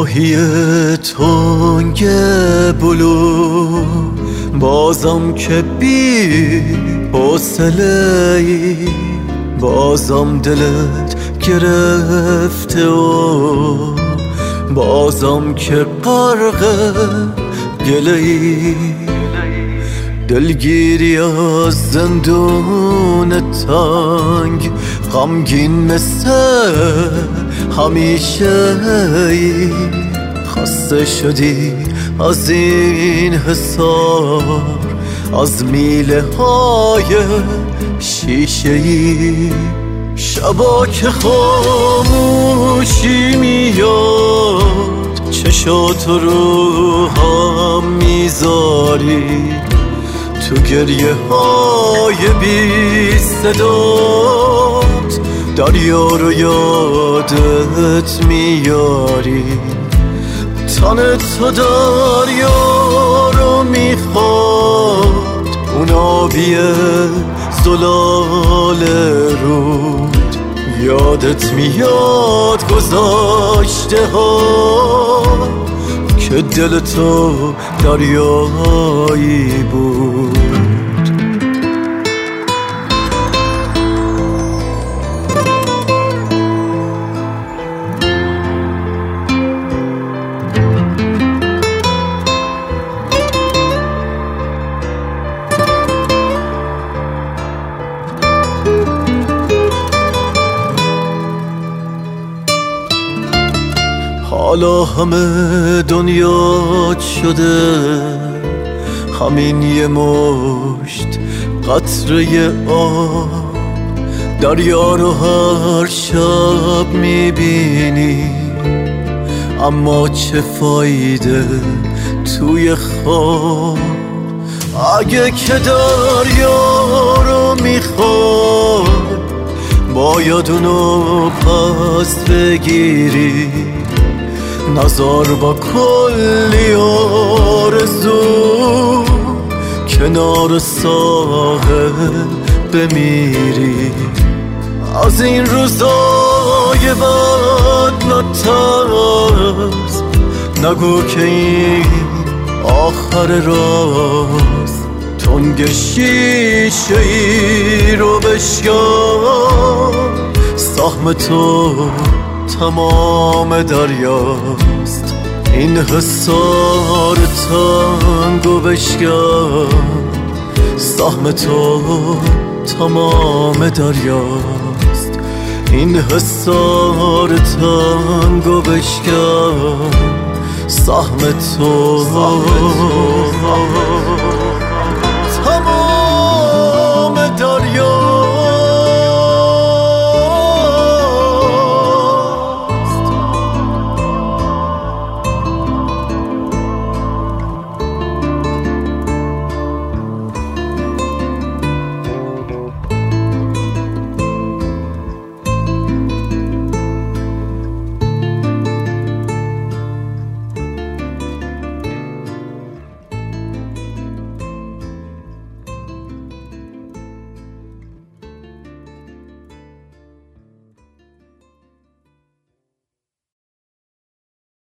ماهی تنگ بلو بازم که بی حوصله ای، بازم دلت گرفته و بازم که غرق گله ای. دلگیری از زندون تنگ غمگین مثل همیشه ای. خسته شدی از این حصار، از میله های شیشه ای. شبا که خاموشی میاد چشاتو رو هم میذاری، تو گریه های بی صدات دریا رو یادت میاری. تن تو دریا رو میخواد، اون آبی زلال رود. یادت میاد گذاشته ها که دل تو دریایی بود. حالا همه دنیا شده همین یه مشت قطره آب. دریا رو هر شب میبینی، اما چه فایده توی خواب. اگه که دریا رو میخوای باید اونو پس بگیری، نزار با کلی آرزو کنار ساحل بمیری. از این روزای بد نترس، نگو که این آخر راست. تنگ شیشه ای رو بشکن، سهم تو تمام دریاست. این حصار تنگو بشکن، سهم تو تمام دریاست. این حصار تنگو بشکن، سهم تو